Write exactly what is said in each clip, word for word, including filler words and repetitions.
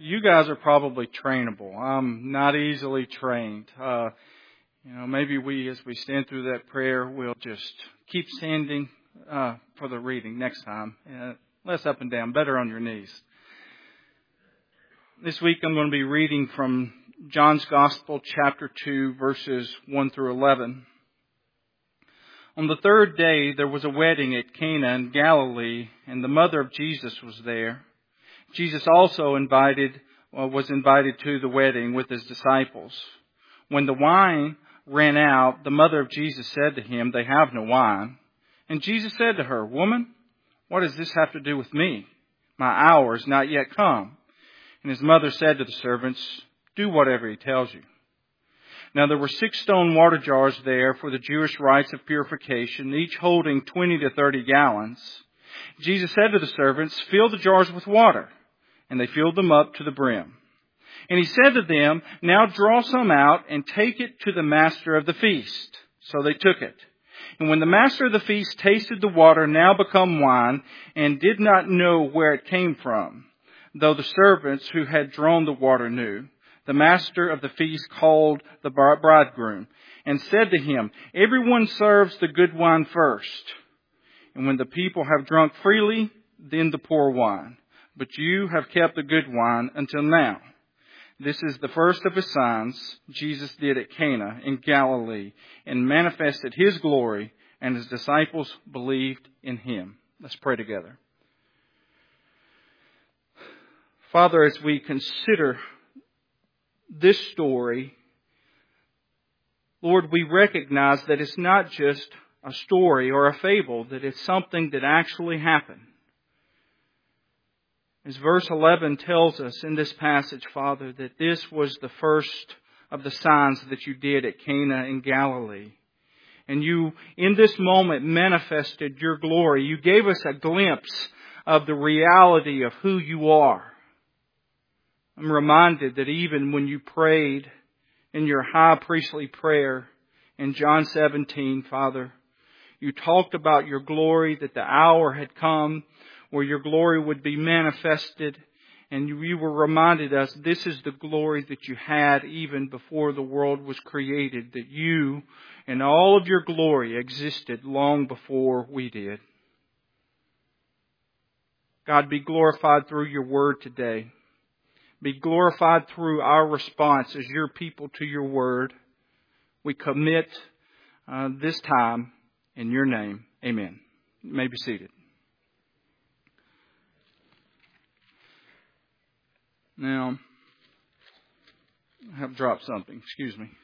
you guys are probably trainable. I'm not easily trained. Uh, you know, maybe we, as we stand through that prayer, we'll just keep standing uh, for the reading next time. Uh, less up and down, better on your knees. This week I'm going to be reading from John's Gospel, chapter two, verses one through eleven. On the third day there was a wedding at Cana in Galilee, and the mother of Jesus was there. Jesus also invited, uh, was invited to the wedding with his disciples. When the wine ran out, the mother of Jesus said to him, "They have no wine." And Jesus said to her, "Woman, what does this have to do with me? My hour is not yet come." And his mother said to the servants, "Do whatever he tells you." Now there were six stone water jars there for the Jewish rites of purification, each holding twenty to thirty gallons. Jesus said to the servants, "Fill the jars with water." And they filled them up to the brim. And he said to them, "Now draw some out and take it to the master of the feast." So they took it. And when the master of the feast tasted the water now become wine, and did not know where it came from, though the servants who had drawn the water knew, the master of the feast called the bridegroom and said to him, "Everyone serves the good wine first. And when the people have drunk freely, then the poor wine. But you have kept the good wine until now." This is the first of his signs Jesus did at Cana in Galilee and manifested his glory, and his disciples believed in him. Let's pray together. Father, as we consider this story, Lord, we recognize that it's not just a story or a fable, that it's something that actually happened. As verse eleven tells us in this passage, Father, that this was the first of the signs that you did at Cana in Galilee. And you, in this moment, manifested your glory. You gave us a glimpse of the reality of who you are. I'm reminded that even when you prayed in your high priestly prayer in John seventeen, Father, you talked about your glory, that the hour had come where your glory would be manifested. And you, you were reminded us, this is the glory that you had even before the world was created, that you and all of your glory existed long before we did. God, be glorified through your word today. Be glorified through our response as your people to your word. We commit uh, this time in your name. Amen. You may be seated. Now, I have dropped something. Excuse me.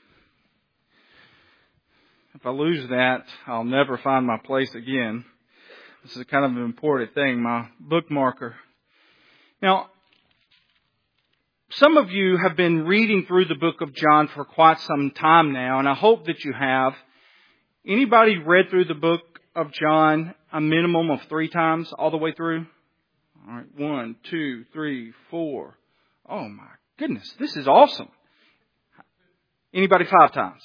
If I lose that, I'll never find my place again. This is kind of an important thing, my bookmarker. Now, some of you have been reading through the book of John for quite some time now, and I hope that you have. Anybody read through the book of John a minimum of three times all the way through? All right, one, two, three, four. Oh my goodness, this is awesome. Anybody five times?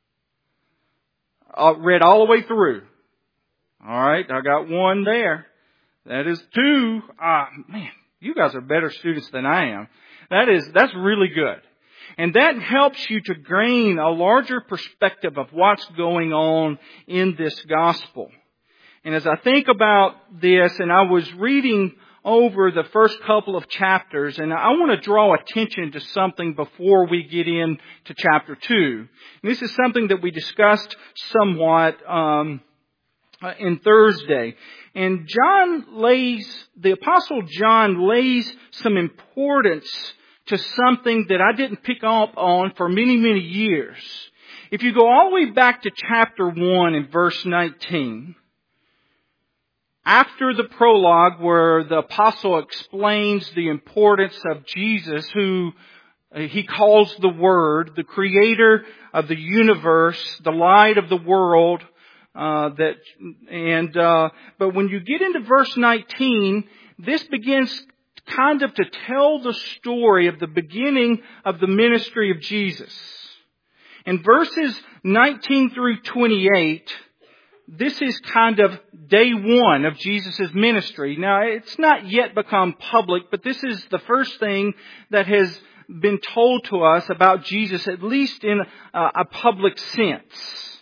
Uh, read all the way through. All right, I got one there. That is two. Ah, man, you guys are better students than I am. That is, that's really good. And that helps you to gain a larger perspective of what's going on in this gospel. And as I think about this, and I was reading over the first couple of chapters, and I want to draw attention to something before we get into chapter two. And this is something that we discussed somewhat um, in Thursday. And John lays, the Apostle John lays some importance to something that I didn't pick up on for many, many years. If you go all the way back to chapter one and verse nineteen, after the prologue where the apostle explains the importance of Jesus, who he calls the Word, the creator of the universe, the light of the world, uh, that, and, uh, but when you get into verse nineteen, this begins kind of to tell the story of the beginning of the ministry of Jesus. In verses nineteen through twenty-eight, this is kind of day one of Jesus' ministry. Now, it's not yet become public, but this is the first thing that has been told to us about Jesus, at least in a, a public sense.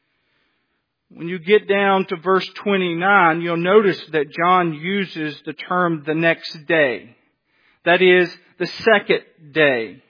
When you get down to verse twenty-nine, you'll notice that John uses the term the next day. That is, the second day.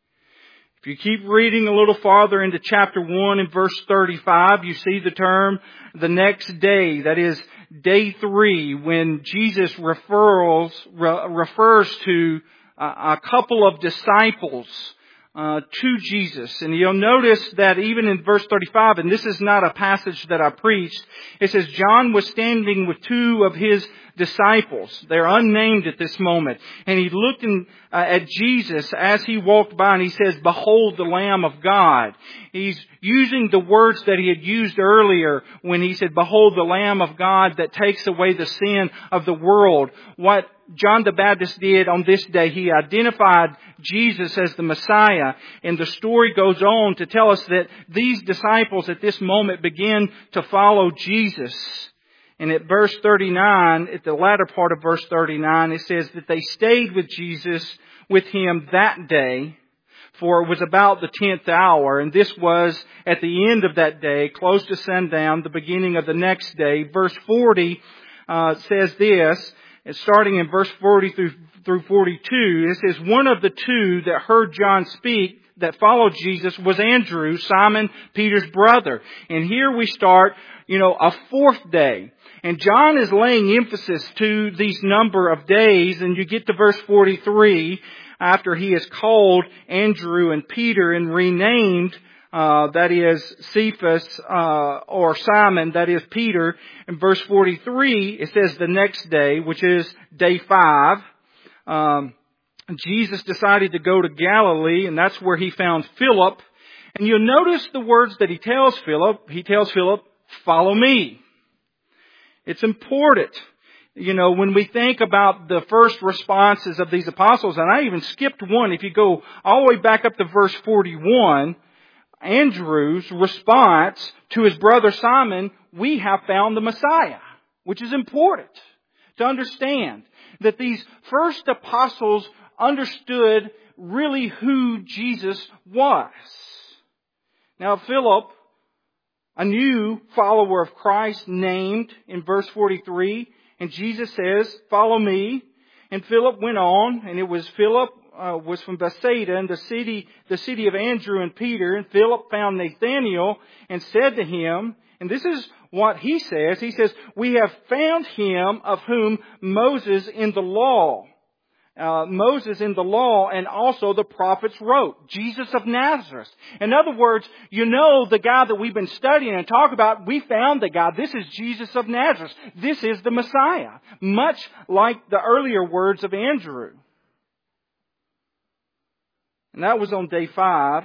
If you keep reading a little farther into chapter one and verse thirty-five, you see the term the next day. That is day three, when Jesus referrals, re, refers to a, a couple of disciples uh, to Jesus. And you'll notice that even in verse thirty-five, and this is not a passage that I preached, it says John was standing with two of his disciples. They're unnamed at this moment. And he looked in, uh, at Jesus as he walked by, and he says, "Behold the Lamb of God." He's using the words that he had used earlier when he said, "Behold the Lamb of God that takes away the sin of the world." What John the Baptist did on this day, he identified Jesus as the Messiah. And the story goes on to tell us that these disciples at this moment begin to follow Jesus. And at verse thirty-nine, at the latter part of verse thirty-nine, it says that they stayed with Jesus, with Him that day, for it was about the tenth hour. And this was at the end of that day, close to sundown, the beginning of the next day. Verse forty uh, says this, starting in verse forty through, through forty-two, it says, "One of the two that heard John speak, that followed Jesus, was Andrew, Simon Peter's brother." And here we start, you know, a fourth day. And John is laying emphasis to these number of days. And you get to verse forty-three, after he has called Andrew and Peter and renamed, uh, that is Cephas, uh, or Simon, that is Peter. In verse forty-three, it says the next day, which is day five, um, Jesus decided to go to Galilee, and that's where he found Philip. And you'll notice the words that he tells Philip. He tells Philip, "Follow me." It's important. You know, when we think about the first responses of these apostles, and I even skipped one, if you go all the way back up to verse forty-one, Andrew's response to his brother Simon, "We have found the Messiah," which is important to understand that these first apostles understood really who Jesus was. Now, Philip, a new follower of Christ, named in verse forty-three, and Jesus says, "Follow me." And Philip went on, and it was Philip uh, was from Bethsaida, and the city, the city of Andrew and Peter. And Philip found Nathanael and said to him, and this is what he says. He says, "We have found him of whom Moses in the law, uh, Moses in the law and also the prophets wrote, Jesus of Nazareth." In other words, you know the guy that we've been studying and talk about, we found the guy. This is Jesus of Nazareth. This is the Messiah. Much like the earlier words of Andrew. And that was on day five.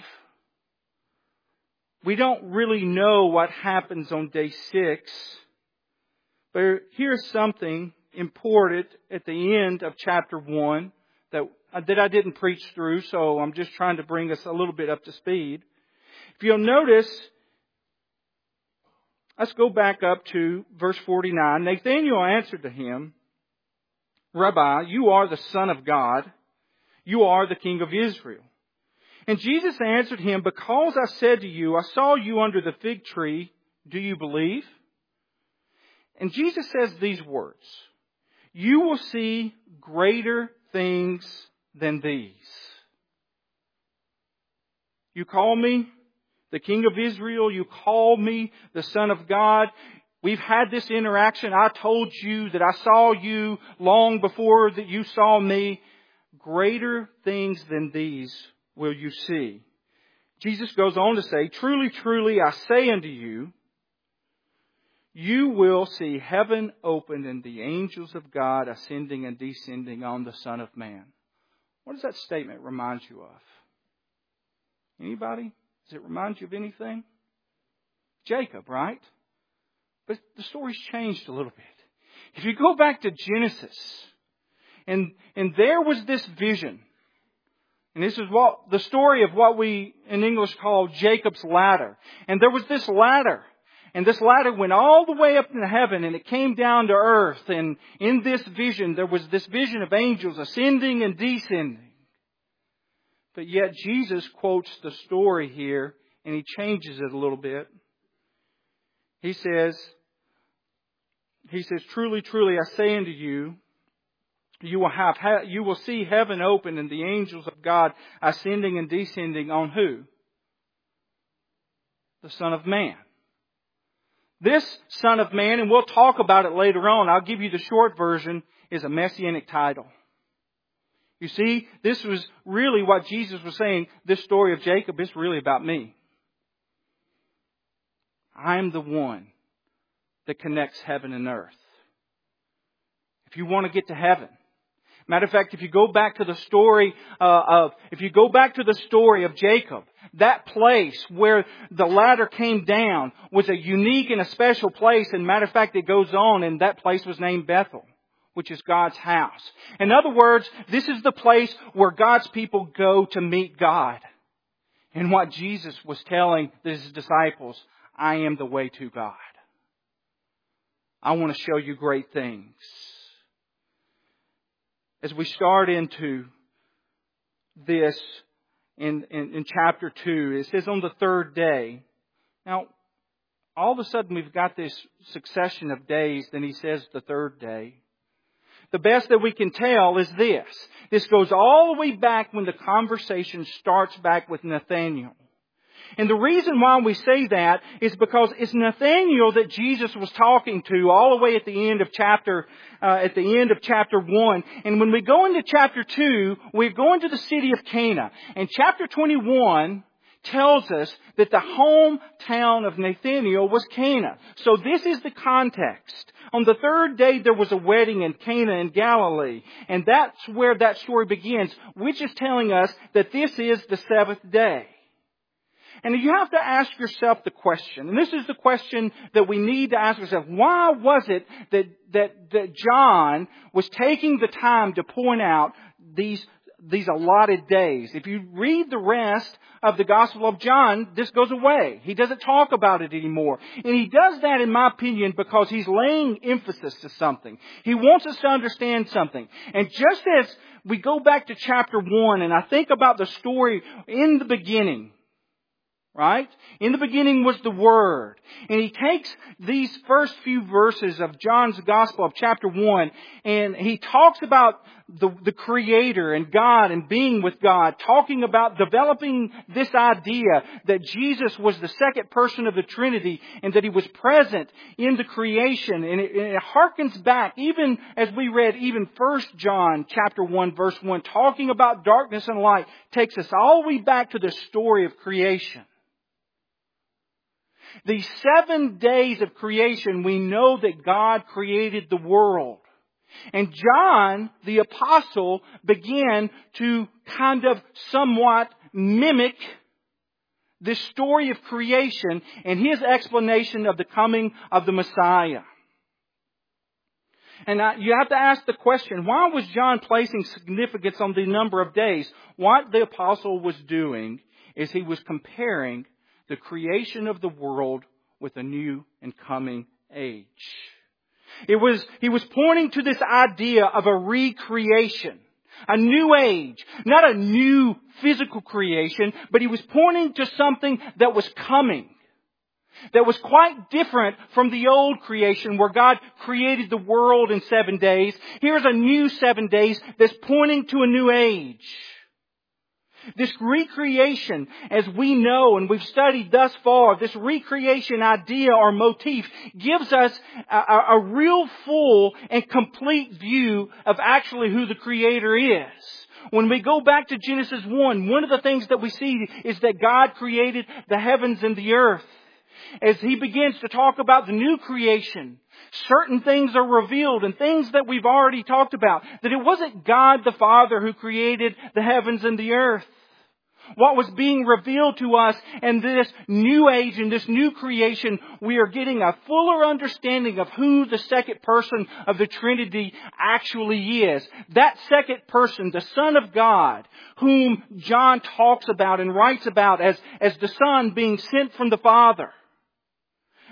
We don't really know what happens on day six. But here's something important at the end of chapter one that, that I didn't preach through, so I'm just trying to bring us a little bit up to speed. If you'll notice, let's go back up to verse forty-nine. Nathanael answered to him, "Rabbi, you are the Son of God. You are the King of Israel." And Jesus answered him, "Because I said to you, I saw you under the fig tree, do you believe?" And Jesus says these words, "You will see greater things than these." You call me the King of Israel. You call me the Son of God. We've had this interaction. I told you that I saw you long before that you saw me. Greater things than these will you see. Jesus goes on to say, "Truly, truly, I say unto you, you will see heaven opened and the angels of God ascending and descending on the Son of Man." What does that statement remind you of? Anybody? Does it remind you of anything? Jacob, right? But the story's changed a little bit. If you go back to Genesis, and, and there was this vision. And this is what the story of what we in English call Jacob's ladder. And there was this ladder. And this ladder went all the way up into heaven and it came down to earth. And in this vision, there was this vision of angels ascending and descending. But yet Jesus quotes the story here and He changes it a little bit. He says, He says, truly, truly, I say unto you, you will have, you will see heaven open and the angels of God ascending and descending on who? The Son of Man. This Son of Man, and we'll talk about it later on, I'll give you the short version, is a messianic title. You see, this was really what Jesus was saying. This story of Jacob is really about me. I'm the one that connects heaven and earth. If you want to get to heaven. Matter of fact, if you go back to the story uh, of, if you go back to the story of Jacob, that place where the ladder came down was a unique and a special place. And matter of fact, it goes on, and that place was named Bethel, which is God's house. In other words, this is the place where God's people go to meet God. And what Jesus was telling His disciples, I am the way to God. I want to show you great things. As we start into this in, in, in chapter two, it says on the third day. Now, all of a sudden we've got this succession of days, then He says the third day. The best that we can tell is this. This goes all the way back when the conversation starts back with Nathanael. And the reason why we say that is because it's Nathanael that Jesus was talking to all the way at the end of chapter, uh, at the end of chapter one. And when we go into chapter two, we're going to the city of Cana. And chapter twenty-one tells us that the hometown of Nathanael was Cana. So this is the context. On the third day, there was a wedding in Cana in Galilee. And that's where that story begins, which is telling us that this is the seventh day. And you have to ask yourself the question, and this is the question that we need to ask ourselves, why was it that, that, that John was taking the time to point out these, these allotted days? If you read the rest of the Gospel of John, this goes away. He doesn't talk about it anymore. And he does that, in my opinion, because he's laying emphasis to something. He wants us to understand something. And just as we go back to chapter one, and I think about the story in the beginning, right? In the beginning was the Word. And he takes these first few verses of John's Gospel of chapter one, and he talks about the, the Creator and God and being with God, talking about developing this idea that Jesus was the second person of the Trinity and that He was present in the creation. And it, and it harkens back, even as we read, even First John chapter one, verse one, talking about darkness and light, takes us all the way back to the story of creation. The seven days of creation, we know that God created the world. And John, the apostle, began to kind of somewhat mimic this story of creation and his explanation of the coming of the Messiah. And you have to ask the question, why was John placing significance on the number of days? What the apostle was doing is he was comparing the creation of the world with a new and coming age. It was, he was pointing to this idea of a recreation, a new age, not a new physical creation, but he was pointing to something that was coming, that was quite different from the old creation where God created the world in seven days. Here's a new seven days that's pointing to a new age. This recreation, as we know and we've studied thus far, this recreation idea or motif gives us a, a, a real full and complete view of actually who the Creator is. When we go back to Genesis one, one of the things that we see is that God created the heavens and the earth. As He begins to talk about the new creation, certain things are revealed and things that we've already talked about. That it wasn't God the Father who created the heavens and the earth. What was being revealed to us in this new age, in this new creation, we are getting a fuller understanding of who the second person of the Trinity actually is. That second person, the Son of God, whom John talks about and writes about as, as the Son being sent from the Father.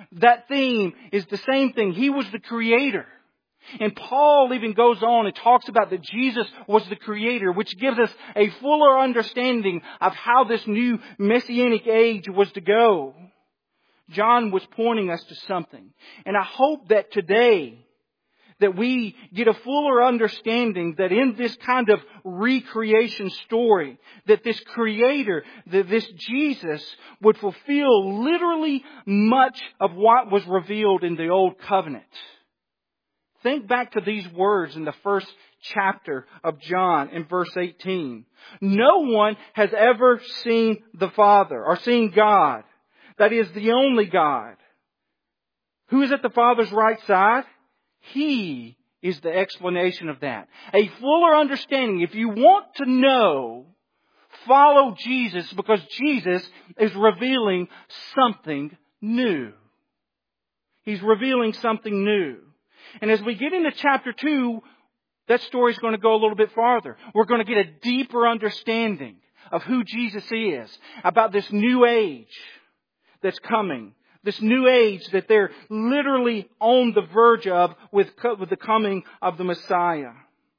that theme is the same thing. He was the creator. And Paul even goes on and talks about that Jesus was the creator, which gives us a fuller understanding of how this new messianic age was to go. John was pointing us to something. And I hope that today that we get a fuller understanding that in this kind of recreation story, that this Creator, that this Jesus would fulfill literally much of what was revealed in the Old Covenant. Think back to these words in the first chapter of John in verse eighteen. No one has ever seen the Father or seen God. That is the only God. Who is at the Father's right side? He is the explanation of that. A fuller understanding. If you want to know, follow Jesus, because Jesus is revealing something new. He's revealing something new. And as we get into chapter two, that story is going to go a little bit farther. We're going to get a deeper understanding of who Jesus is, about this new age that's coming. This new age that they're literally on the verge of with, with the coming of the Messiah.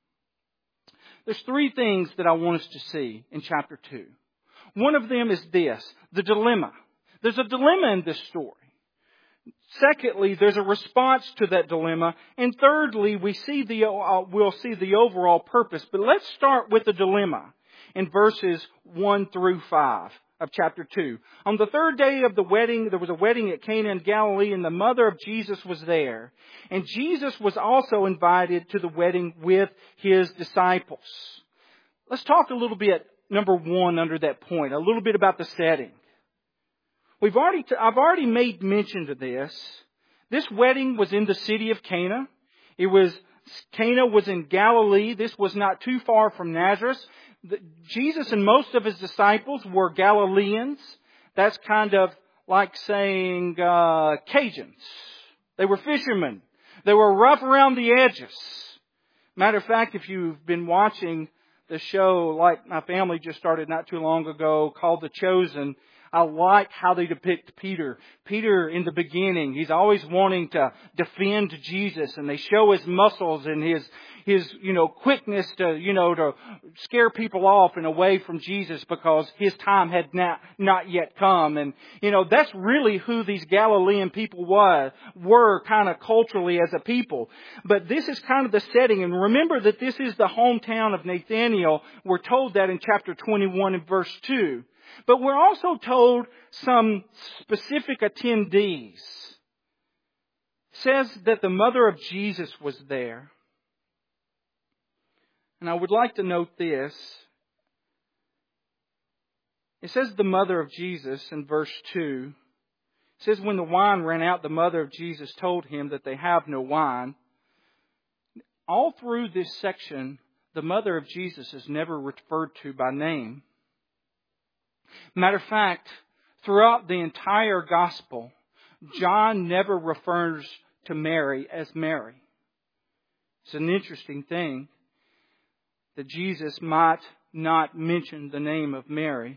There's three things that I want us to see in chapter two. One of them is this, the dilemma. There's a dilemma in this story. Secondly, there's a response to that dilemma. And thirdly, we see the, uh, we'll see the overall purpose. But let's start with the dilemma in verses one through five. Of chapter two. On the third day of the wedding, there was a wedding at Cana in Galilee, and the mother of Jesus was there. And Jesus was also invited to the wedding with His disciples. Let's talk a little bit, number one, under that point, a little bit about the setting. We've already, t- I've already made mention to this. This wedding was in the city of Cana. It was, Cana was in Galilee. This was not too far from Nazareth. Jesus and most of His disciples were Galileans. That's kind of like saying uh, Cajuns. They were fishermen. They were rough around the edges. Matter of fact, if you've been watching the show like my family just started not too long ago called The Chosen, I like how they depict Peter. Peter, in the beginning, he's always wanting to defend Jesus, and they show his muscles and his, his, you know, quickness to, you know, to scare people off and away from Jesus because his time had not, not yet come. And, you know, that's really who these Galilean people was, were kind of culturally as a people. But this is kind of the setting. And remember that this is the hometown of Nathanael. We're told that in chapter twenty-one and verse two. But we're also told some specific attendees. It says that the mother of Jesus was there. And I would like to note this. It says the mother of Jesus in verse two. It says when the wine ran out, the mother of Jesus told him that they have no wine. All through this section, the mother of Jesus is never referred to by name. Matter of fact, throughout the entire gospel, John never refers to Mary as Mary. It's an interesting thing that Jesus might not mention the name of Mary.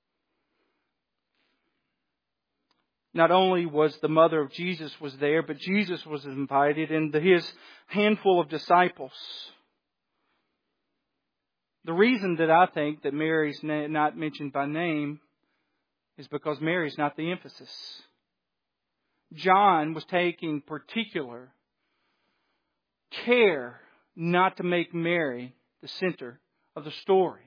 Not only was the mother of Jesus was there, but Jesus was invited and his handful of disciples. The reason that I think that Mary's not mentioned by name is because Mary's not the emphasis. John was taking particular care not to make Mary the center of the story.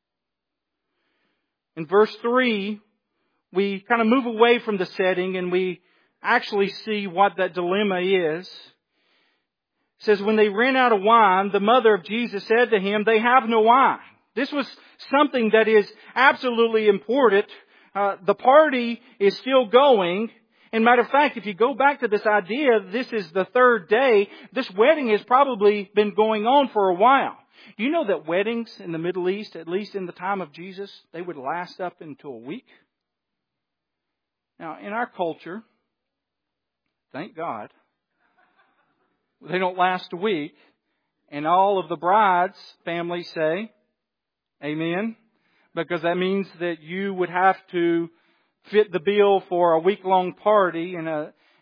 In verse three, we kind of move away from the setting and we actually see what that dilemma is. It says, when they ran out of wine, the mother of Jesus said to him, they have no wine. This was something that is absolutely important. Uh, the party is still going. And matter of fact, if you go back to this idea, this is the third day. This wedding has probably been going on for a while. Do you know that weddings in the Middle East, at least in the time of Jesus, they would last up into a week? Now, in our culture, thank God, they don't last a week. And all of the bride's families say, amen. Because that means that you would have to fit the bill for a week-long party. And, a,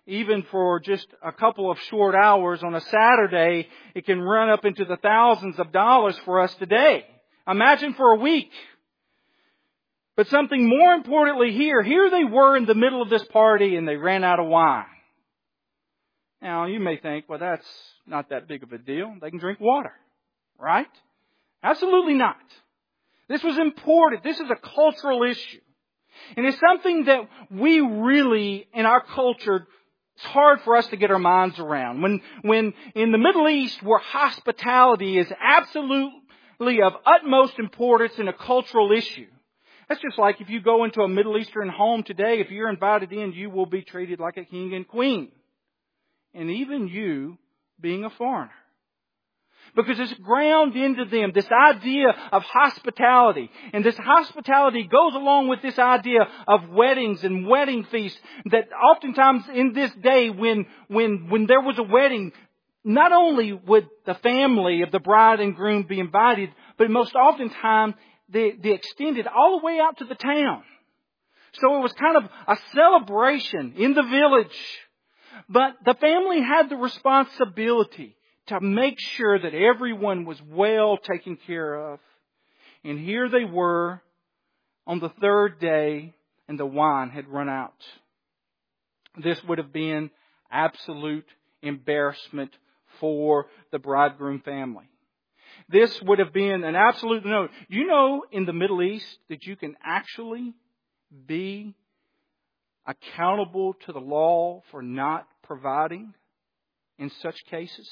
even for just a couple of short hours on a Saturday, it can run up into the thousands of dollars for us today. Imagine for a week. But something more importantly here, here they were in the middle of this party and they ran out of wine. Now, you may think, well, that's not that big of a deal. They can drink water, right? Absolutely not. This was important. This is a cultural issue. And it's something that we really, in our culture, it's hard for us to get our minds around. When, when in the Middle East, where hospitality is absolutely of utmost importance in a cultural issue, that's just like if you go into a Middle Eastern home today, if you're invited in, you will be treated like a king and queen. And even you being a foreigner. Because it's ground into them, this idea of hospitality. And this hospitality goes along with this idea of weddings and wedding feasts. That oftentimes in this day when, when, when there was a wedding, not only would the family of the bride and groom be invited, but most oftentimes they, they extended all the way out to the town. So it was kind of a celebration in the village. But the family had the responsibility to make sure that everyone was well taken care of. And here they were on the third day and the wine had run out. This would have been absolute embarrassment for the bridegroom family. This would have been an absolute no. You know, in the Middle East that you can actually be accountable to the law for not providing in such cases.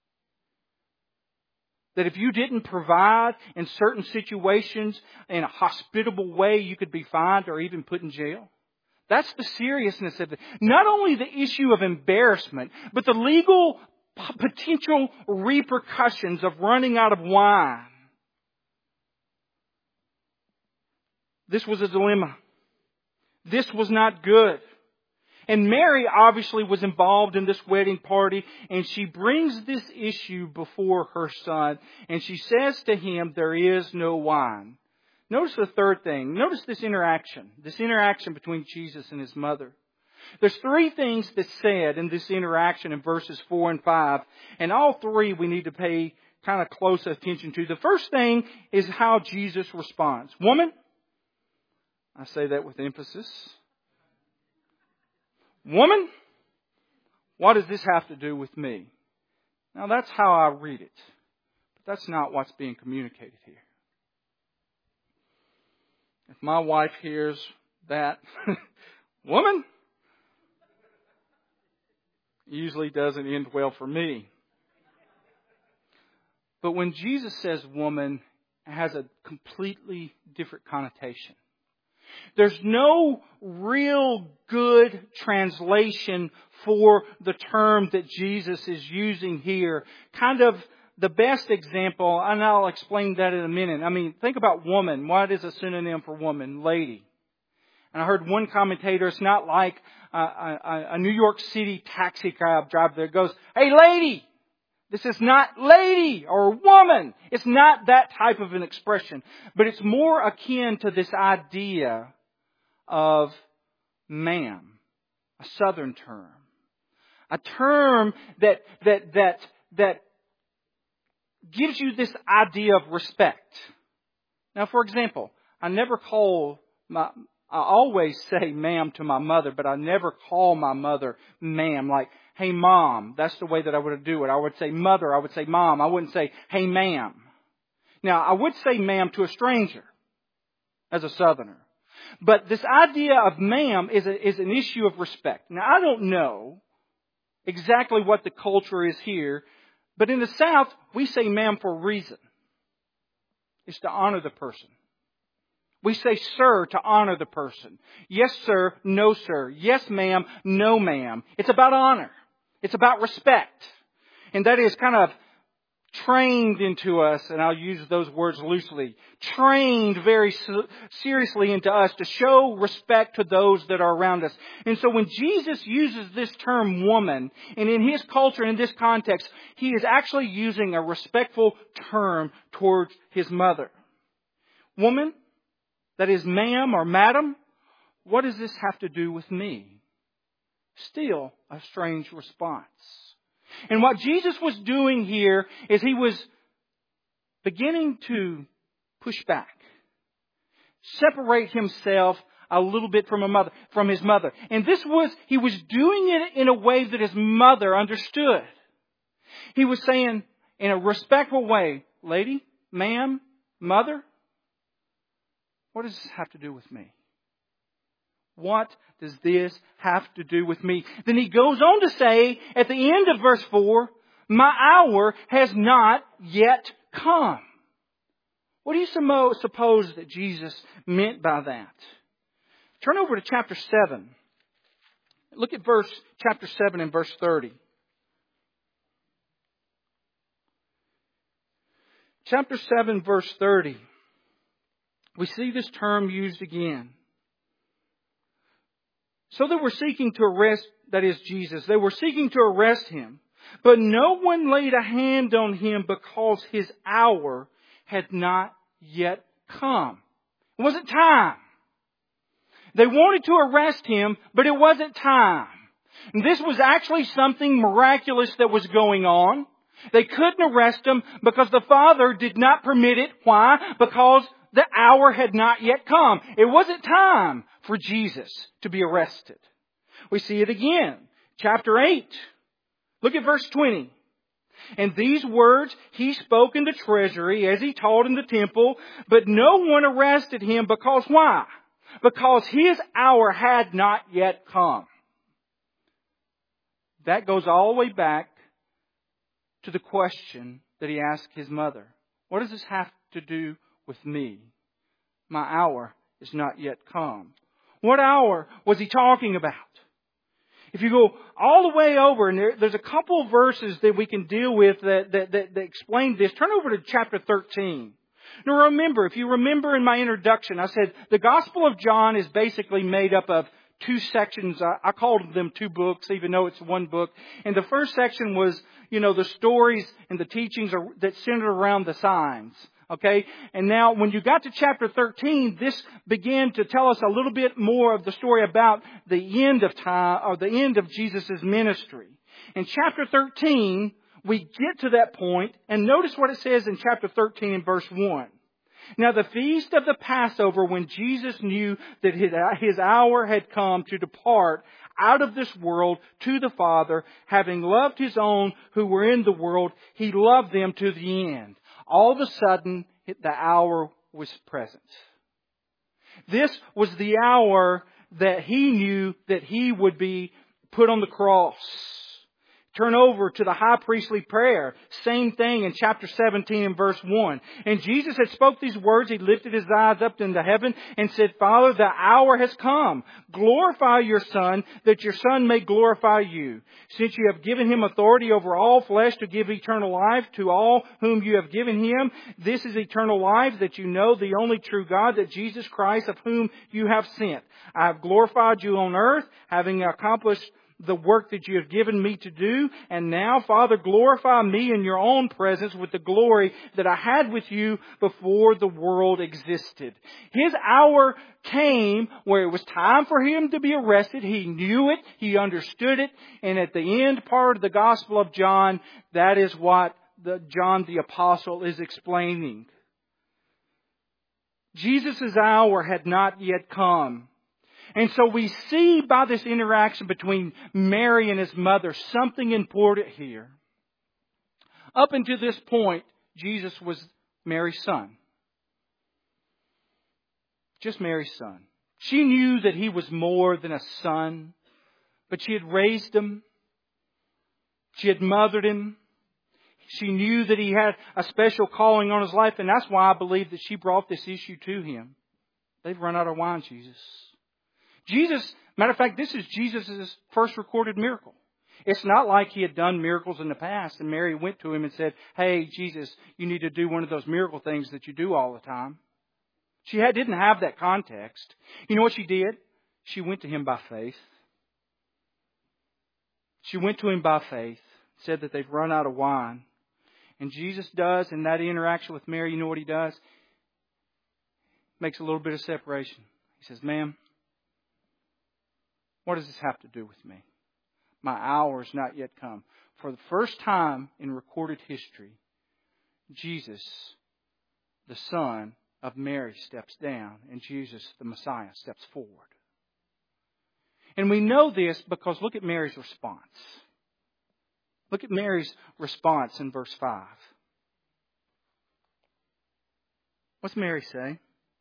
That if you didn't provide in certain situations in a hospitable way, you could be fined or even put in jail. That's the seriousness of it. Not only the issue of embarrassment, but the legal potential repercussions of running out of wine. This was a dilemma. This was not good. And Mary obviously was involved in this wedding party, and she brings this issue before her son, and she says to him, there is no wine. Notice the third thing. Notice this interaction, this interaction between Jesus and his mother. There's three things that's said in this interaction in verses four and five, and all three we need to pay kind of close attention to. The first thing is how Jesus responds. Woman, I say that with emphasis. Woman, what does this have to do with me? Now that's how I read it. But that's not what's being communicated here. If my wife hears that, woman, usually doesn't end well for me. But when Jesus says woman, it has a completely different connotation. There's no real good translation for the term that Jesus is using here. Kind of the best example, and I'll explain that in a minute. I mean, think about woman. What is a synonym for woman? Lady. And I heard one commentator, it's not like a, a, a New York City taxi cab driver that goes, hey lady! This is not lady or woman. It's not that type of an expression. But it's more akin to this idea of ma'am. A southern term. A term that, that, that, that gives you this idea of respect. Now, for example, I never call my, I always say ma'am to my mother, but I never call my mother ma'am. Like, hey mom, that's the way that I would do it. I would say mother, I would say mom. I wouldn't say, hey ma'am. Now, I would say ma'am to a stranger as a southerner. But this idea of ma'am is, a, is an issue of respect. Now, I don't know exactly what the culture is here, but in the South, we say ma'am for a reason. It's to honor the person. We say sir to honor the person. Yes, sir. No, sir. Yes, ma'am. No, ma'am. It's about honor. It's about respect. And that is kind of trained into us, and I'll use those words loosely, trained very seriously into us to show respect to those that are around us. And so when Jesus uses this term woman, and in his culture, in this context, he is actually using a respectful term towards his mother. Woman, that is ma'am or madam, what does this have to do with me? Still a strange response. And what Jesus was doing here is He was beginning to push back, separate Himself a little bit from a mother, from His mother. And this was, He was doing it in a way that His mother understood. He was saying in a respectful way, lady, ma'am, mother, what does this have to do with me? What does this have to do with me? Then He goes on to say at the end of verse four, my hour has not yet come. What do you suppose that Jesus meant by that? Turn over to chapter seven. Look at verse chapter seven and verse thirty. Chapter seven, verse thirty. We see this term used again. So they were seeking to arrest, that is Jesus, they were seeking to arrest Him. But no one laid a hand on Him because His hour had not yet come. It wasn't time. They wanted to arrest Him, but it wasn't time. And this was actually something miraculous that was going on. They couldn't arrest Him because the Father did not permit it. Why? Because the hour had not yet come. It wasn't time for Jesus to be arrested. We see it again. Chapter eight. Look at verse twenty. And these words He spoke in the treasury as He taught in the temple, but no one arrested Him because why? Because His hour had not yet come. That goes all the way back to the question that He asked His mother. What does this have to do with me? My hour is not yet come. What hour was He talking about? If you go all the way over, and there, there's a couple of verses that we can deal with that, that, that, that explain this. Turn over to chapter thirteen. Now remember, if you remember in my introduction, I said the Gospel of John is basically made up of two sections. I, I called them two books, even though it's one book. And the first section was, you know, the stories and the teachings are, that centered around the signs. Okay? And now when you got to chapter thirteen, this began to tell us a little bit more of the story about the end of time, or the end of Jesus' ministry. In chapter thirteen, we get to that point, and notice what it says in chapter thirteen and verse one. Now the feast of the Passover, when Jesus knew that His hour had come to depart out of this world to the Father, having loved His own who were in the world, He loved them to the end. All of a sudden, the hour was present. This was the hour that He knew that He would be put on the cross. Turn over to the high priestly prayer. Same thing in chapter seventeen and verse one. And Jesus had spoke these words. He lifted His eyes up into heaven and said, Father, the hour has come. Glorify your Son, that your Son may glorify you. Since you have given Him authority over all flesh to give eternal life to all whom you have given Him, this is eternal life, that you know the only true God, that Jesus Christ, of whom you have sent. I have glorified you on earth, having accomplished the work that you have given me to do. And now, Father, glorify me in your own presence with the glory that I had with you before the world existed. His hour came where it was time for Him to be arrested. He knew it. He understood it. And at the end part of the Gospel of John, that is what the, John the Apostle is explaining. Jesus' hour had not yet come. And so we see by this interaction between Mary and His mother something important here. Up until this point, Jesus was Mary's son. Just Mary's son. She knew that He was more than a son, but she had raised Him. She had mothered Him. She knew that He had a special calling on His life, and that's why I believe that she brought this issue to Him. They've run out of wine, Jesus. Jesus, matter of fact, this is Jesus' first recorded miracle. It's not like He had done miracles in the past and Mary went to Him and said, hey, Jesus, you need to do one of those miracle things that you do all the time. She had, didn't have that context. You know what she did? She went to Him by faith. She went to Him by faith, said that they've run out of wine. And Jesus does, in that interaction with Mary, you know what He does? Makes a little bit of separation. He says, ma'am, what does this have to do with me? My hour is not yet come. For the first time in recorded history, Jesus, the Son of Mary, steps down, and Jesus, the Messiah, steps forward. And we know this because look at Mary's response. Look at Mary's response in verse five. What's Mary say?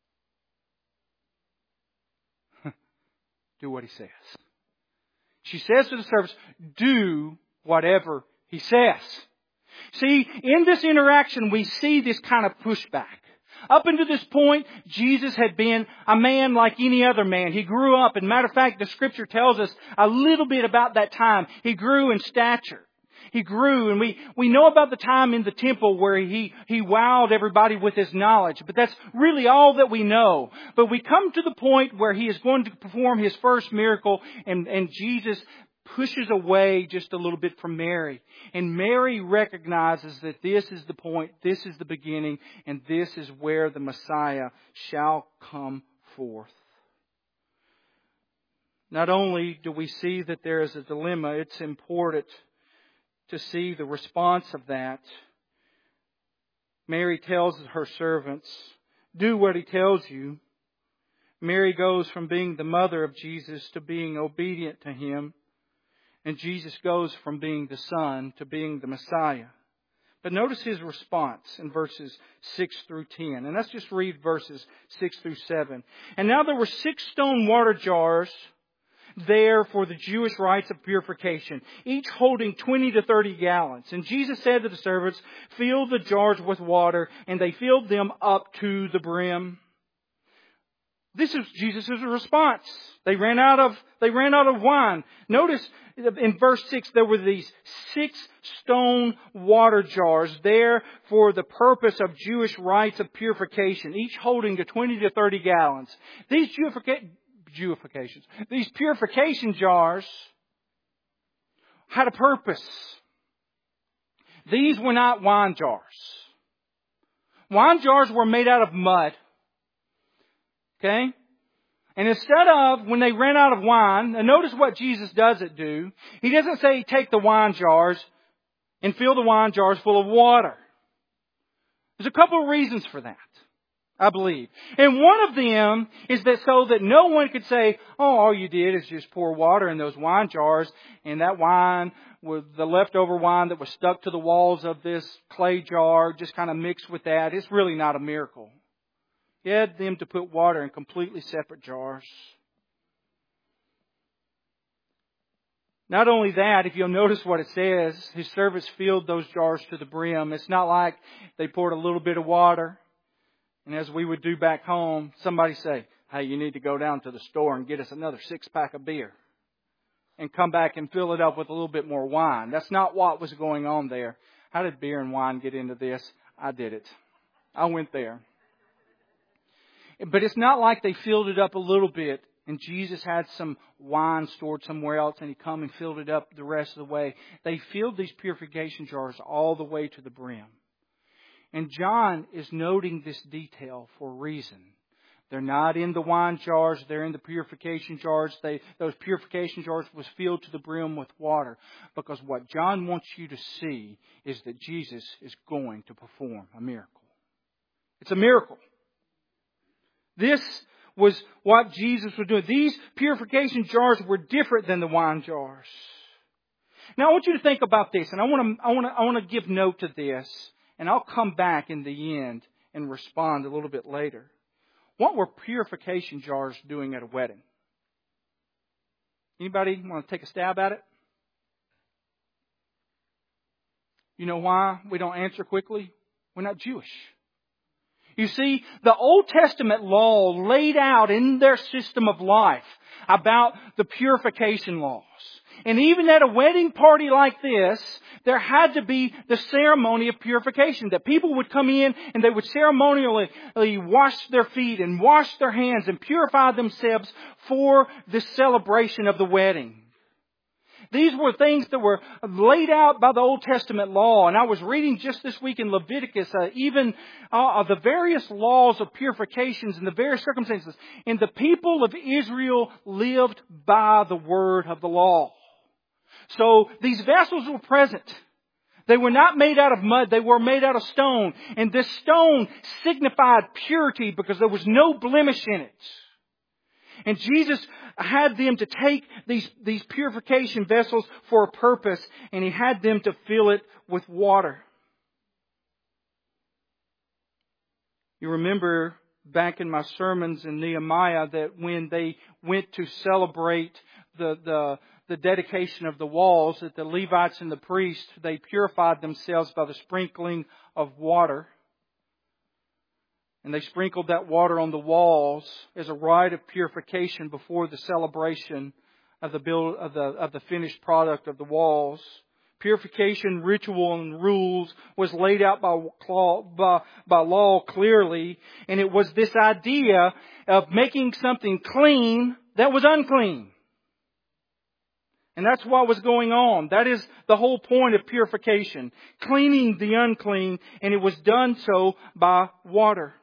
Do what he says. She says to the servants, do whatever he says. See, in this interaction, we see this kind of pushback. Up until this point, Jesus had been a man like any other man. He grew up. And matter of fact, the Scripture tells us a little bit about that time. He grew in stature. He grew, and we, we know about the time in the temple where he, he wowed everybody with his knowledge. But that's really all that we know. But we come to the point where he is going to perform his first miracle, and, and Jesus pushes away just a little bit from Mary. And Mary recognizes that this is the point, this is the beginning, and this is where the Messiah shall come forth. Not only do we see that there is a dilemma, it's important to see the response of that. Mary tells her servants, do what he tells you. Mary goes from being the mother of Jesus to being obedient to him. And Jesus goes from being the Son to being the Messiah. But notice his response in verses six through ten. And let's just read verses six through seven. And now there were six stone water jars there for the Jewish rites of purification, each holding twenty to thirty gallons. And Jesus said to the servants, fill the jars with water, and they filled them up to the brim. This is Jesus' response. They ran out of, they ran out of wine. Notice in verse six, there were these six stone water jars there for the purpose of Jewish rites of purification, each holding to twenty to thirty gallons. These purifications, Purifications. These purification jars had a purpose. These were not wine jars. Wine jars were made out of mud. Okay? And instead of, when they ran out of wine, and notice what Jesus doesn't do. He doesn't say take the wine jars and fill the wine jars full of water. There's a couple of reasons for that, I believe. And one of them is that so that no one could say, oh, all you did is just pour water in those wine jars, and that wine, with the leftover wine that was stuck to the walls of this clay jar, just kind of mixed with that. It's really not a miracle. He had them to put water in completely separate jars. Not only that, if you'll notice what it says, his servants filled those jars to the brim. It's not like they poured a little bit of water, and as we would do back home, somebody say, hey, you need to go down to the store and get us another six pack of beer and come back and fill it up with a little bit more wine. That's not what was going on there. How did beer and wine get into this? I did it. I went there. But it's not like they filled it up a little bit and Jesus had some wine stored somewhere else and he come and filled it up the rest of the way. They filled these purification jars all the way to the brim. And John is noting this detail for a reason. They're not in the wine jars. They're in the purification jars. They, those purification jars was filled to the brim with water. Because what John wants you to see is that Jesus is going to perform a miracle. It's a miracle. This was what Jesus was doing. These purification jars were different than the wine jars. Now I want you to think about this, and I want to I want to I want to give note to this, and I'll come back in the end and respond a little bit later. What were purification jars doing at a wedding? Anybody want to take a stab at it? You know why we don't answer quickly? We're not Jewish. You see, the Old Testament law laid out in their system of life about the purification laws. And even at a wedding party like this, there had to be the ceremony of purification. That people would come in and they would ceremonially wash their feet and wash their hands and purify themselves for the celebration of the wedding. These were things that were laid out by the Old Testament law. And I was reading just this week in Leviticus, uh, even uh, the various laws of purifications and the various circumstances. And the people of Israel lived by the word of the law. So these vessels were present. They were not made out of mud. They were made out of stone. And this stone signified purity because there was no blemish in it. And Jesus had them to take these, these purification vessels for a purpose. And He had them to fill it with water. You remember back in my sermons in Nehemiah that when they went to celebrate the, the, the dedication of the walls, that the Levites and the priests, they purified themselves by the sprinkling of water. And they sprinkled that water on the walls as a rite of purification before the celebration of the build, of the, of the finished product of the walls. Purification, ritual, and rules was laid out by, by, by law clearly. And it was this idea of making something clean that was unclean. And that's what was going on. That is the whole point of purification. Cleaning the unclean. And it was done so by water.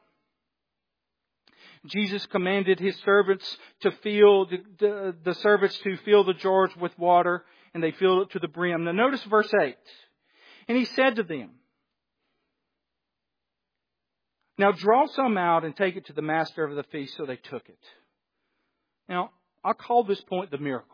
Jesus commanded His servants to fill, the, the, the servants to fill the jars with water. And they filled it to the brim. Now notice verse eight. And He said to them, now draw some out and take it to the master of the feast. So they took it. Now, I call this point the miracle.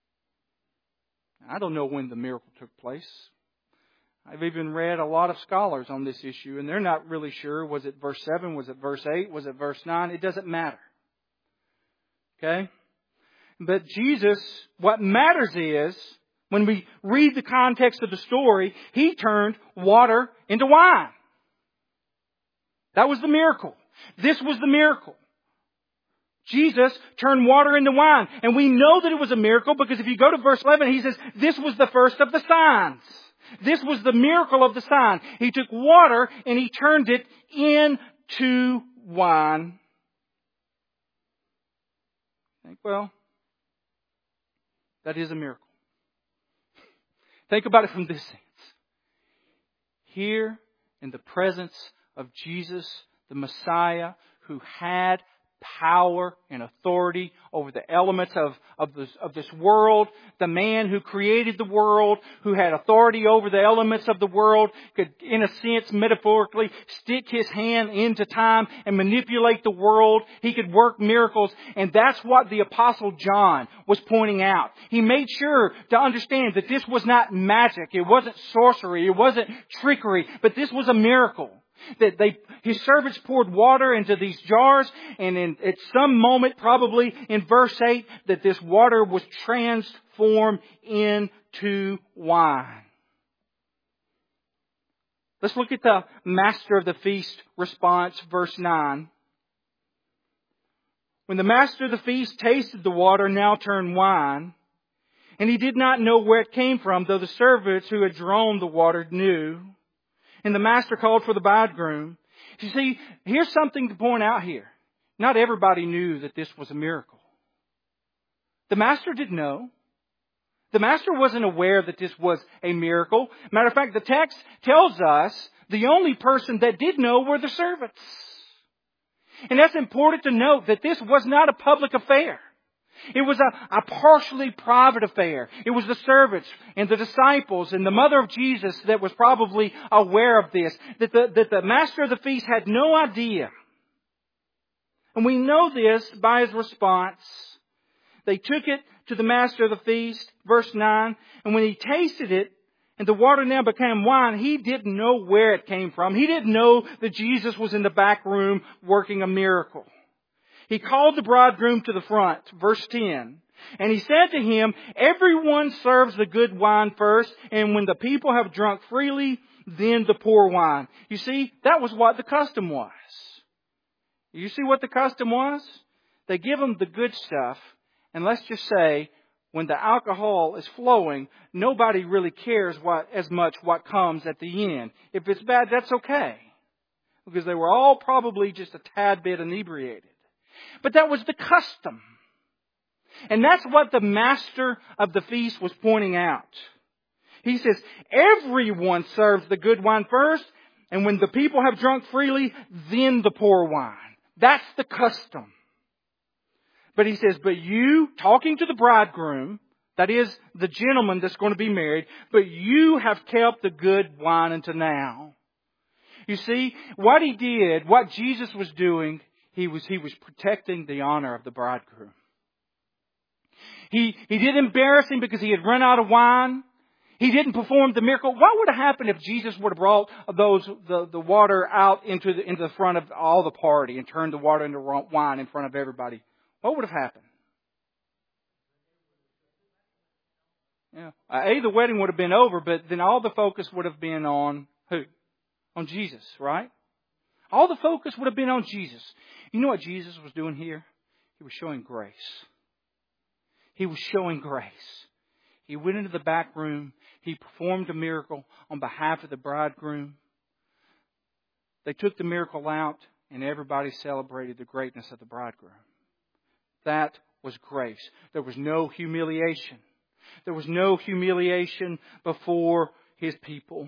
I don't know when the miracle took place. I've even read a lot of scholars on this issue, and they're not really sure. Was it verse seven? Was it verse eight? Was it verse nine? It doesn't matter. Okay? But Jesus, what matters is, when we read the context of the story, He turned water into wine. That was the miracle. This was the miracle. Jesus turned water into wine. And we know that it was a miracle because if you go to verse eleven, He says, this was the first of the signs. This was the miracle of the sign. He took water and He turned it into wine. Think, well, that is a miracle. Think about it from this sense. Here in the presence of Jesus, the Messiah, who had power and authority over the elements of, of, this, of this world. The man who created the world, who had authority over the elements of the world, could, in a sense, metaphorically, stick His hand into time and manipulate the world. He could work miracles. And that's what the Apostle John was pointing out. He made sure to understand that this was not magic. It wasn't sorcery. It wasn't trickery. But this was a miracle. That they, His servants poured water into these jars, and in, at some moment, probably in verse eight, that this water was transformed into wine. Let's look at the master of the feast response, verse nine. When the master of the feast tasted the water now turned wine, and he did not know where it came from, though the servants who had drawn the water knew. And the master called for the bridegroom. You see, here's something to point out here. Not everybody knew that this was a miracle. The master didn't know. The master wasn't aware that this was a miracle. Matter of fact, the text tells us the only person that did know were the servants. And that's important to note that this was not a public affair. It was a, a partially private affair. It was the servants and the disciples and the mother of Jesus that was probably aware of this. That the, that the master of the feast had no idea. And we know this by his response. They took it to the master of the feast, verse nine, and when he tasted it, and the water now became wine, he didn't know where it came from. He didn't know that Jesus was in the back room working a miracle. He called the bridegroom to the front, verse ten. And he said to him, everyone serves the good wine first, and when the people have drunk freely, then the poor wine. You see, that was what the custom was. You see what the custom was? They give them the good stuff, and let's just say, when the alcohol is flowing, nobody really cares what as much what comes at the end. If it's bad, that's okay. Because they were all probably just a tad bit inebriated. But that was the custom. And that's what the master of the feast was pointing out. He says, everyone serves the good wine first, and when the people have drunk freely, then the poor wine. That's the custom. But he says, but you, talking to the bridegroom, That is, the gentleman that's going to be married. But you have kept the good wine until now. You see, what he did, what Jesus was doing, he was, he was protecting the honor of the bridegroom. He, he didn't embarrass him because he had run out of wine. He didn't perform the miracle. What would have happened if Jesus would have brought those the, the water out into the, into the front of all the party and turned the water into wine in front of everybody? What would have happened? Yeah. A, the wedding would have been over, but then all the focus would have been on who? On Jesus, right? All the focus would have been on Jesus. You know what Jesus was doing here? He was showing grace. He was showing grace. He went into the back room. He performed a miracle on behalf of the bridegroom. They took the miracle out, and everybody celebrated the greatness of the bridegroom. That was grace. There was no humiliation. There was no humiliation before His people.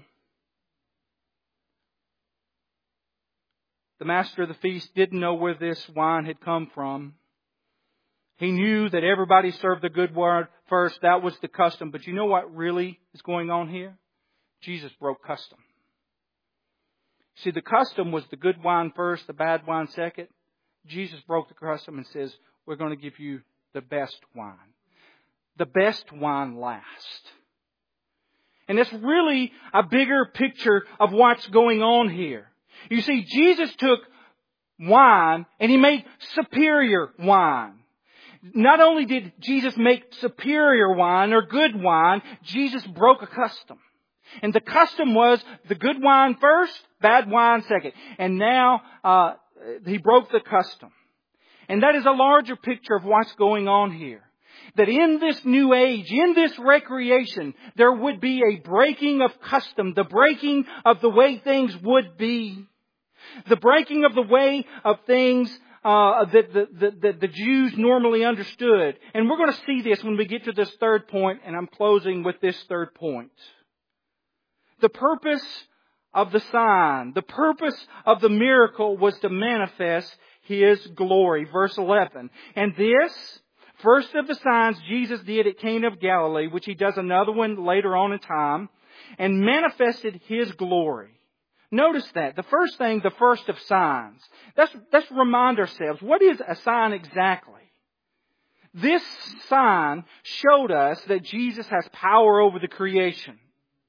The master of the feast didn't know where this wine had come from. He knew that everybody served the good wine first. That was the custom. But you know what really is going on here? Jesus broke custom. See, the custom was the good wine first, the bad wine second. Jesus broke the custom and says, we're going to give you the best wine. The best wine last. And it's really a bigger picture of what's going on here. You see, Jesus took wine and He made superior wine. Not only did Jesus make superior wine or good wine, Jesus broke a custom. And the custom was the good wine first, bad wine second. And now uh, He broke the custom. And that is a larger picture of what's going on here. That in this new age, in this recreation, there would be a breaking of custom, the breaking of the way things would be. The breaking of the way of things uh, that the, the, the, the Jews normally understood. And we're going to see this when we get to this third point, and I'm closing with this third point. The purpose of the sign, the purpose of the miracle was to manifest His glory. Verse eleven. And this, first of the signs Jesus did at Cana of Galilee, which He does another one later on in time, and manifested His glory. Notice that. The first thing, the first of signs. Let's, let's remind ourselves, what is a sign exactly? This sign showed us that Jesus has power over the creation.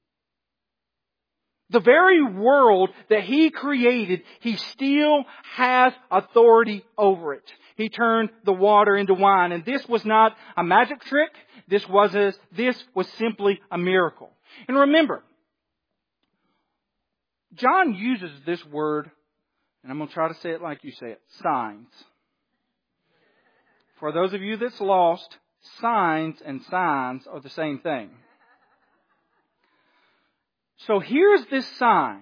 The very world that He created, He still has authority over it. He turned the water into wine. And this was not a magic trick. This was, a, this was simply a miracle. And remember, John uses this word, and I'm going to try to say it like you say it, signs. For those of you that's lost, signs and signs are the same thing. So here's this sign.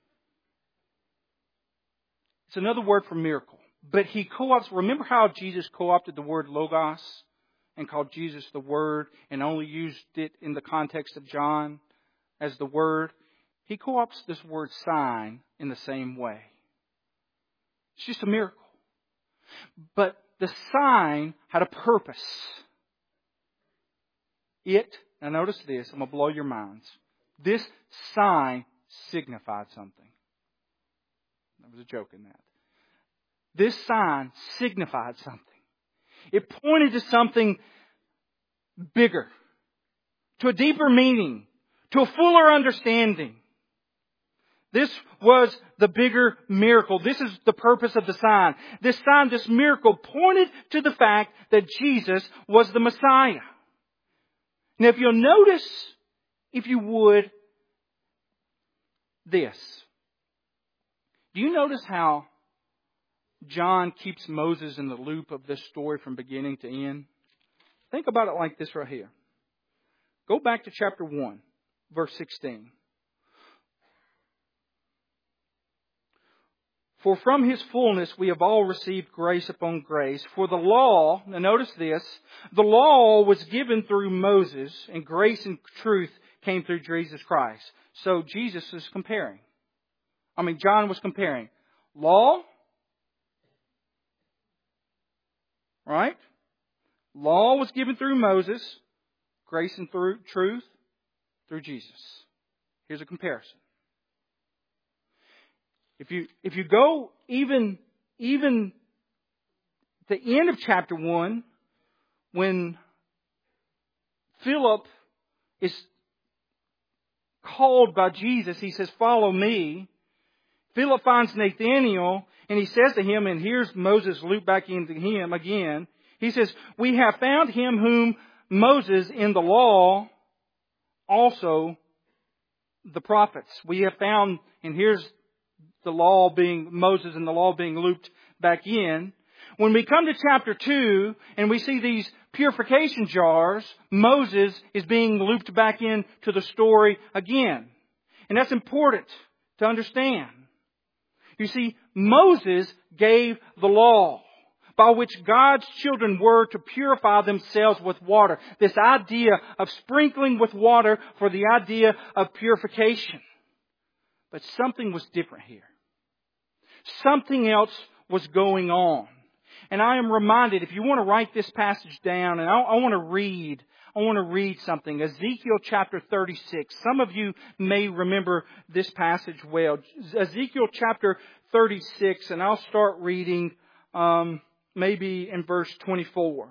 It's another word for miracle. But he co-opts, remember how Jesus co-opted the word logos and called Jesus the Word and only used it in the context of John as the Word? He co-opts this word sign in the same way. It's just a miracle. But the sign had a purpose. It, now notice this, I'm going to blow your minds. This sign signified something. There was a joke in that. This sign signified something. It pointed to something bigger, to a deeper meaning, to a fuller understanding. This was the bigger miracle. This is the purpose of the sign. This sign, this miracle, pointed to the fact that Jesus was the Messiah. Now, if you'll notice, if you would, this. Do you notice how John keeps Moses in the loop of this story from beginning to end? Think about it like this right here. Go back to chapter one, verse sixteen. For from His fullness we have all received grace upon grace. For the law, now notice this, the law was given through Moses, and grace and truth came through Jesus Christ. So Jesus is comparing. I mean, John was comparing. Law, right? Law was given through Moses. Grace and through truth through Jesus. Here's a comparison. If you if you go even even the end of chapter one, when Philip is called by Jesus, he says, "Follow me." Philip finds Nathanael and he says to him, and here's Moses loop back into him again. He says, "We have found him whom Moses in the law, also the prophets." We have found, and here's the law being, Moses and the law being looped back in. When we come to chapter two and we see these purification jars, Moses is being looped back into the story again. And that's important to understand. You see, Moses gave the law by which God's children were to purify themselves with water. This idea of sprinkling with water for the idea of purification. But something was different here. Something else was going on. And I am reminded, if you want to write this passage down, and I, I want to read, I want to read something. Ezekiel chapter thirty-six. Some of you may remember this passage well. Ezekiel chapter thirty-six, and I'll start reading um, maybe in verse twenty-four.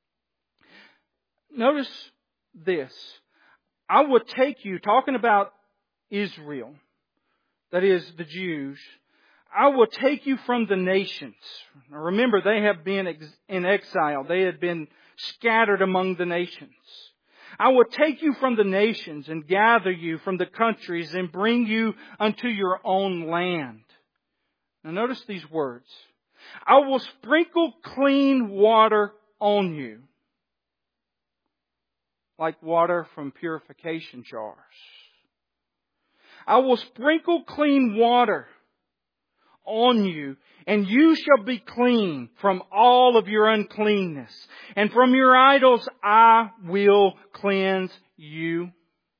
Notice this. "I will take you," talking about Israel, that is the Jews, "I will take you from the nations." Now remember, they have been in exile. They had been scattered among the nations. "I will take you from the nations and gather you from the countries and bring you unto your own land." Now notice these words. "I will sprinkle clean water on you," like water from purification jars. "I will sprinkle clean water on you, and you shall be clean from all of your uncleanness. And from your idols I will cleanse you."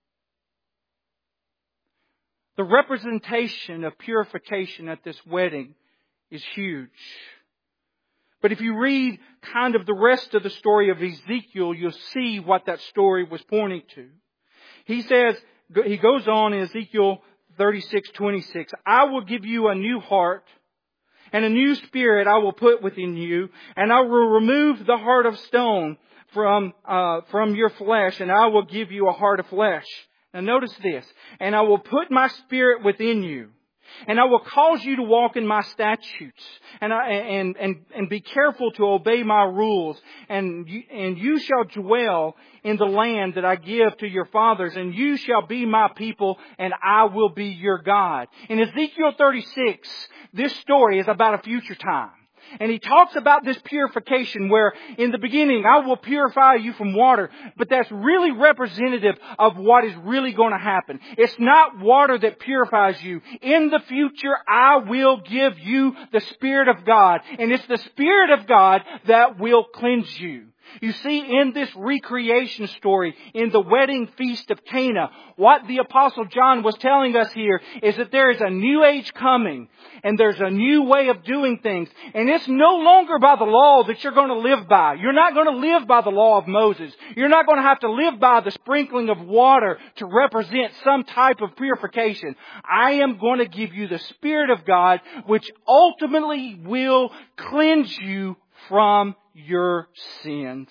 The representation of purification at this wedding is huge. But if you read kind of the rest of the story of Ezekiel, you'll see what that story was pointing to. He says, he goes on in Ezekiel thirty-six twenty-six, "I will give you a new heart, and a new spirit I will put within you, and I will remove the heart of stone from uh, from your flesh, and I will give you a heart of flesh." Now notice this. "And I will put my spirit within you, and I will cause you to walk in my statutes, and I, and and and be careful to obey my rules, and you, and you shall dwell in the land that I give to your fathers, and you shall be my people, and I will be your God." In Ezekiel thirty-six, this story is about a future time. And he talks about this purification where in the beginning, "I will purify you from water." But that's really representative of what is really going to happen. It's not water that purifies you. In the future, I will give you the Spirit of God. And it's the Spirit of God that will cleanse you. You see, in this recreation story, in the wedding feast of Cana, what the Apostle John was telling us here is that there is a new age coming, and there's a new way of doing things. And it's no longer by the law that you're going to live by. You're not going to live by the law of Moses. You're not going to have to live by the sprinkling of water to represent some type of purification. I am going to give you the Spirit of God, which ultimately will cleanse you from your sins.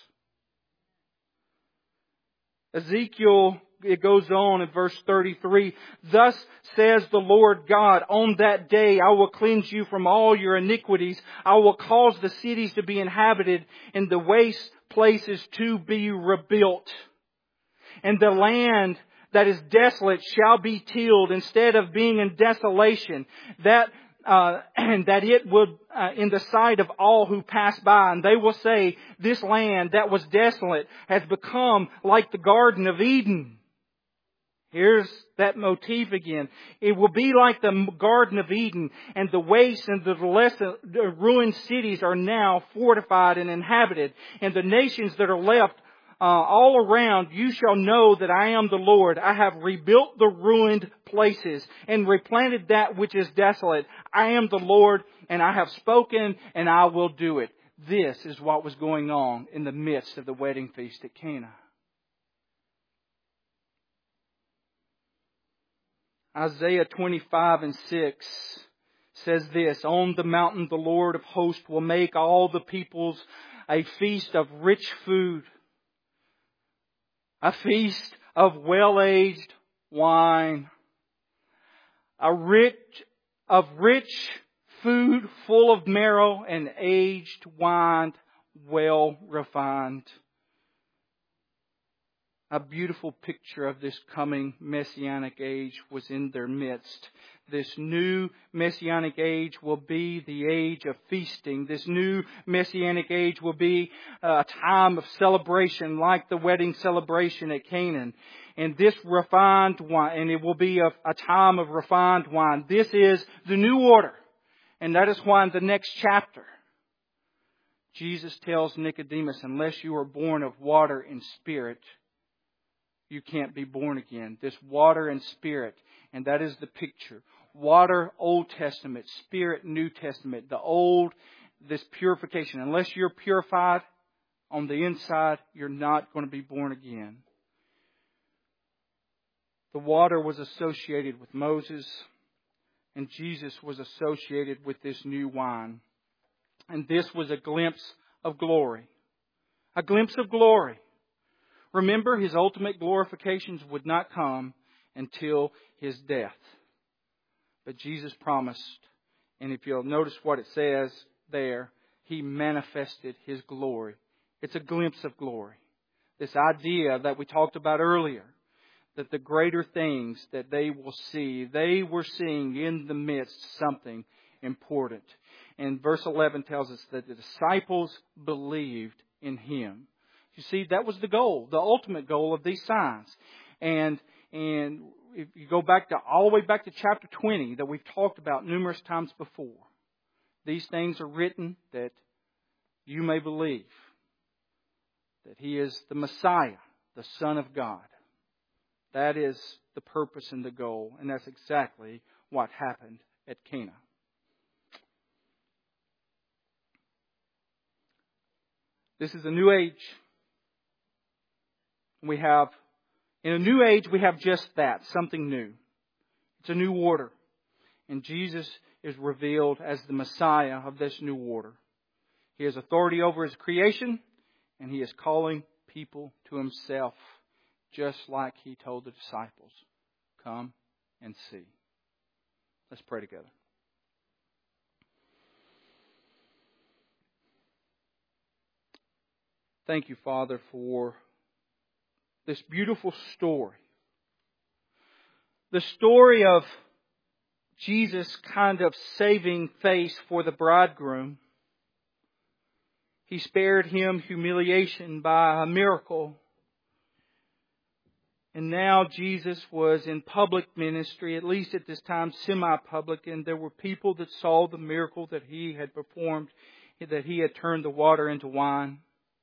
Ezekiel, it goes on in verse thirty-three. "Thus says the Lord God, on that day I will cleanse you from all your iniquities. I will cause the cities to be inhabited and the waste places to be rebuilt. And the land that is desolate shall be tilled instead of being in desolation. That Uh, and that it would, uh, in the sight of all who pass by, and they will say, this land that was desolate has become like the Garden of Eden." Here's that motif again. "It will be like the Garden of Eden, and the waste and the less the ruined cities are now fortified and inhabited, and the nations that are left Uh, all around, you shall know that I am the Lord. I have rebuilt the ruined places and replanted that which is desolate. I am the Lord, and I have spoken, and I will do it." This is what was going on in the midst of the wedding feast at Cana. Isaiah twenty-five and six says this, "On the mountain the Lord of hosts will make all the peoples a feast of rich food, a feast of well-aged wine, a rich of rich food full of marrow and aged wine, well refined." A beautiful picture of this coming Messianic age was in their midst. This new Messianic age will be the age of feasting. This new Messianic age will be a time of celebration like the wedding celebration at Canaan. And this refined wine, and it will be a, a time of refined wine. This is the new order. And that is why in the next chapter, Jesus tells Nicodemus, unless you are born of water and spirit, you can't be born again. This water and spirit, and that is the picture. Water, Old Testament. Spirit, New Testament. The old, this purification. Unless you're purified on the inside, you're not going to be born again. The water was associated with Moses, and Jesus was associated with this new wine. And this was a glimpse of glory. A glimpse of glory. Remember, His ultimate glorifications would not come until His death. But Jesus promised, and if you'll notice what it says there, He manifested His glory. It's a glimpse of glory. This idea that we talked about earlier, that the greater things that they will see, they were seeing in the midst something important. And verse eleven tells us that the disciples believed in Him. You see, that was the goal, the ultimate goal of these signs. And and if you go back to all the way back to chapter twenty that we've talked about numerous times before, these things are written that you may believe that He is the Messiah, the Son of God. That is the purpose and the goal, and that's exactly what happened at Cana. This is a new age. We have, in a new age, we have just that, something new. It's a new order. And Jesus is revealed as the Messiah of this new order. He has authority over His creation, and He is calling people to Himself, just like He told the disciples, come and see. Let's pray together. Thank you, Father, for this beautiful story. The story of Jesus kind of saving face for the bridegroom. He spared him humiliation by a miracle. And now Jesus was in public ministry, at least at this time semi-public, and there were people that saw the miracle that He had performed, that He had turned the water into wine.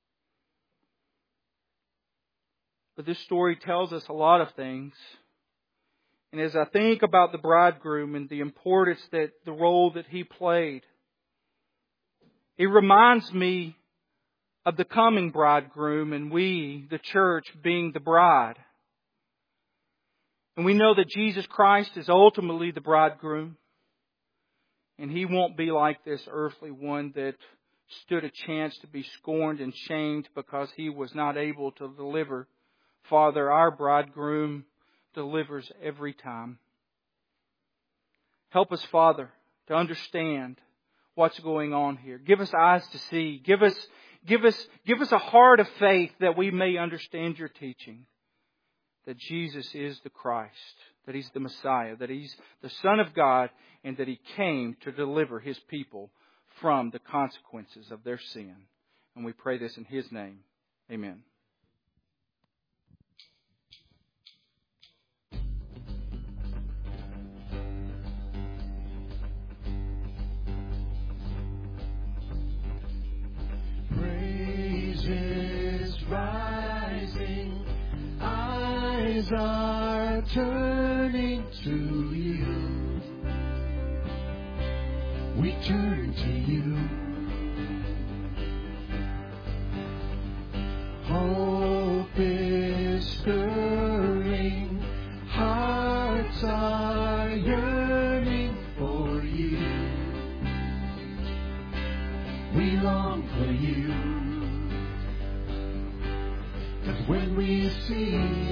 But this story tells us a lot of things. And as I think about the bridegroom and the importance that the role that he played, it reminds me of the coming bridegroom and we, the church, being the bride. And we know that Jesus Christ is ultimately the bridegroom. And He won't be like this earthly one that stood a chance to be scorned and shamed because he was not able to deliver. Father, our bridegroom delivers every time. Help us, Father, to understand what's going on here. Give us eyes to see. Give us, give us, give us a heart of faith that we may understand Your teaching. That Jesus is the Christ, that He's the Messiah, that He's the Son of God, and that He came to deliver His people from the consequences of their sin. And we pray this in His name. Amen. Rising, eyes are turning to You. We turn to You. Hope is stirring, hearts are when we see